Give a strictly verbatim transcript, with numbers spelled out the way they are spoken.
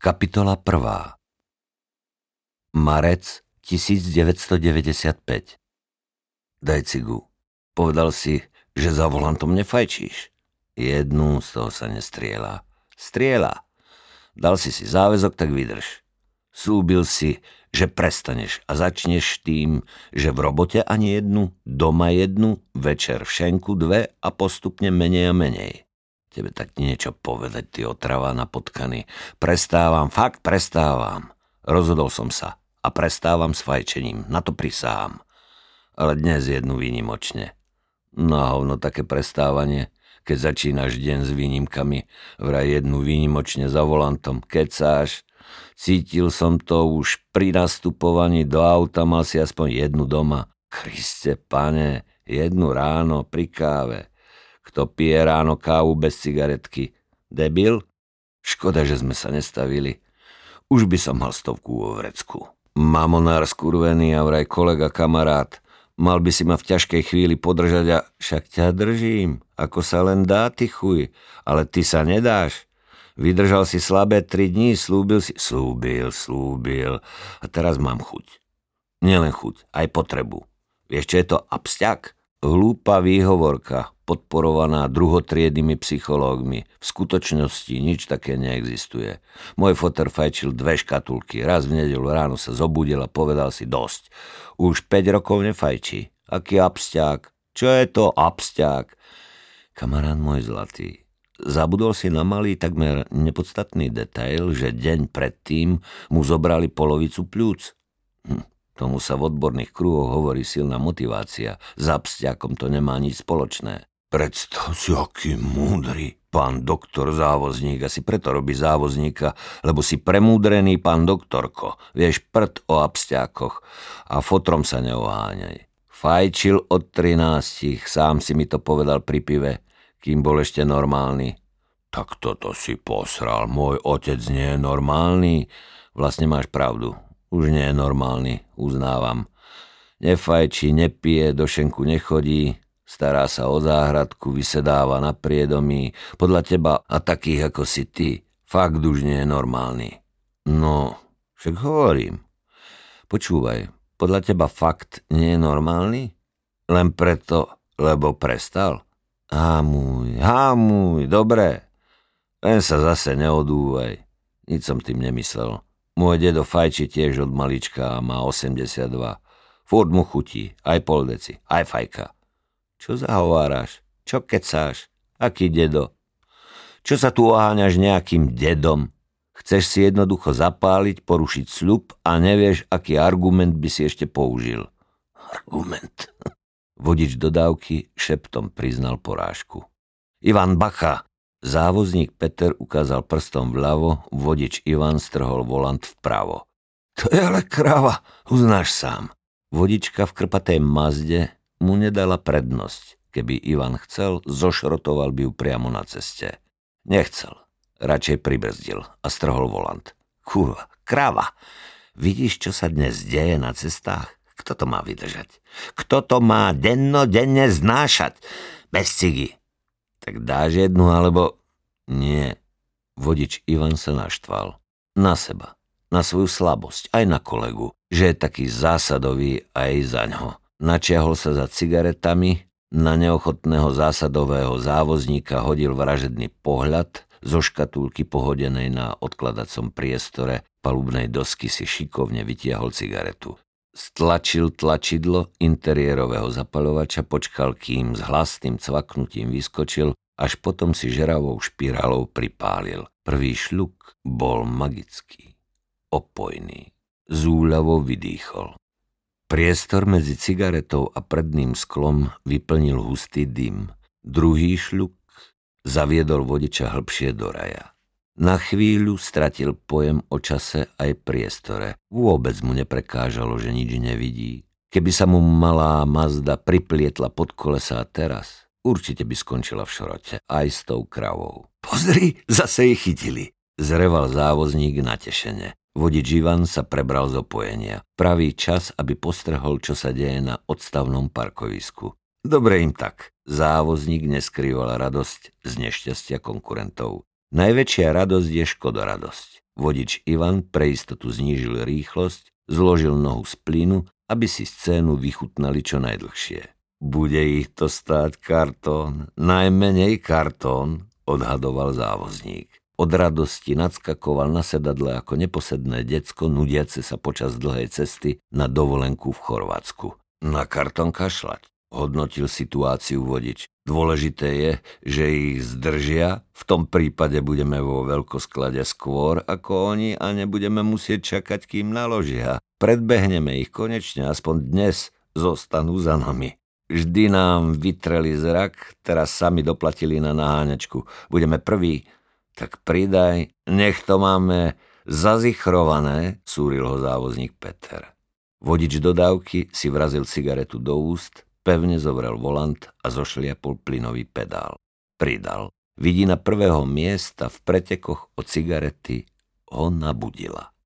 Kapitola prvá. Marec tisícdeväťstodeväťdesiatpäť. Daj cigu. Povedal si, že za volantom nefajčíš. Jednu z toho sa nestrieľa. Strieľa. Dal si si záväzok, tak vydrž. Slúbil si, že prestaneš a začneš tým, že v robote ani jednu, doma jednu, večer v šenku dve a postupne menej a menej. Tebe tak niečo povedať, ty otrava na potkany. Prestávam, fakt prestávam. Rozhodol som sa a prestávam s fajčením, na to prisahám. Ale dnes jednu výnimočne. No a hovno také prestávanie, keď začínaš deň s výnimkami, vraj jednu výnimočne za volantom, kecáš. Cítil som to už pri nastupovaní do auta, mal si aspoň jednu doma. Kriste, pane, jednu ráno pri káve. Kto pije ráno kávu bez cigaretky? Debil? Škoda, že sme sa nestavili. Už by som mal stovku vo vrecku. Mamonár skurvený a vraj kolega kamarát. Mal by si ma v ťažkej chvíli podržať a však ťa držím. Ako sa len dá, ty chuj. Ale ty sa nedáš. Vydržal si slabé tri dní, slúbil si... Slúbil, slúbil. A teraz mám chuť. Nielen chuť, aj potrebu. Vieš, čo je to absťak? Hlúpa výhovorka, podporovaná druhotriednymi psychológmi. V skutočnosti nič také neexistuje. Môj foter fajčil dve škatulky. Raz v nedeľu ráno sa zobudil a povedal si dosť. Už päť rokov nefajčí. Aký absťák? Čo je to absťák? Kamarát môj zlatý, zabudol si na malý, takmer nepodstatný detail, že deň predtým mu zobrali polovicu pľúc. Hm. Tomu sa v odborných kruhoch hovorí silná motivácia. S absťakom to nemá nič spoločné. Predstav si, aký múdry pán doktor závozník. Asi preto robí závozníka, lebo si premúdrený pán doktorko. Vieš prd o absťákoch a fotrom sa neoháňaj. Fajčil od trinástich, sám si mi to povedal pri pive, kým bol ešte normálny. Tak toto si posral, môj otec nie je normálny. Vlastne máš pravdu. Už nie je normálny, uznávam. Nefajčí, nepije, do šenku nechodí, stará sa o záhradku, vysedáva na priedomí. Podľa teba a takých ako si ty, fakt už nie je normálny. No, však hovorím. Počúvaj, podľa teba fakt nie je normálny? Len preto, lebo prestal? Á môj, á môj, dobre. Len sa zase neodúvaj. Nič som tým nemyslel. Môj dedo fajči tiež od malička a má osemdesiatdva. Furt mu chutí, aj pol deci, aj fajka. Čo zahováraš? Čo kecáš? Aký dedo? Čo sa tu oháňaš nejakým dedom? Chceš si jednoducho zapáliť, porušiť sľub a nevieš, aký argument by si ešte použil. Argument? Vodič dodávky šeptom priznal porážku. Ivan, bacha! Závozník Peter ukázal prstom vľavo, vodič Ivan strhol volant vpravo. To je ale kráva, uznáš sám. Vodička v krpatej Mazde mu nedala prednosť. Keby Ivan chcel, zošrotoval by ju priamo na ceste. Nechcel, radšej pribrzdil a strhol volant. Kurva, kráva, vidíš, čo sa dnes deje na cestách? Kto to má vydržať? Kto to má dennodenne znášať? Bez cigy. Tak dáš jednu, alebo... Nie. Vodič Ivan sa naštval. Na seba. Na svoju slabosť. Aj na kolegu. Že je taký zásadový aj za ňo. Načiahol sa za cigaretami. Na neochotného zásadového závozníka hodil vražedný pohľad. Zo škatulky pohodenej na odkladacom priestore palubnej dosky si šikovne vytiahol cigaretu. Stlačil tlačidlo interiérového zapaľovača, počkal, kým s hlasným cvaknutím vyskočil, až potom si žeravou špirálou pripálil. Prvý šľuk bol magický, opojný. Zúľavo vydýchol. Priestor medzi cigaretou a predným sklom vyplnil hustý dym. Druhý šľuk zaviedol vodiča hlbšie do raja. Na chvíľu stratil pojem o čase aj priestore. Vôbec mu neprekážalo, že nič nevidí. Keby sa mu malá Mazda priplietla pod kolesa teraz, určite by skončila v šrote, aj s tou kravou. Pozri, zase ich chytili, zreval závozník natešene. Vodič Ivan sa prebral z opojenia. Pravý čas, aby postrehol, čo sa deje na odstavnom parkovisku. Dobre im tak. Závozník neskrýval radosť z nešťastia konkurentov. Najväčšia radosť je škodoradosť. Vodič Ivan pre istotu znížil rýchlosť, zložil nohu z plynu, aby si scénu vychutnali čo najdlhšie. Bude ich to stáť kartón, najmenej kartón, odhadoval závozník. Od radosti nadskakoval na sedadle ako neposedné decko, nudiace sa počas dlhej cesty na dovolenku v Chorvátsku. Na kartón kašľať, hodnotil situáciu vodič. Dôležité je, že ich zdržia, v tom prípade budeme vo veľkosklade skôr ako oni a nebudeme musieť čakať, kým naložia. Predbehneme ich konečne, aspoň dnes zostanú za nami. Vždy nám vytreli zrak, teraz sami doplatili na naháňačku. Budeme prví, tak pridaj, nech to máme zazichrované, súril ho závozník Peter. Vodič dodávky si vrazil cigaretu do úst, pevne zovrel volant a zošliapol plynový pedál. Pridal. Vidina prvého miesta v pretekoch od cigarety ho nabudila.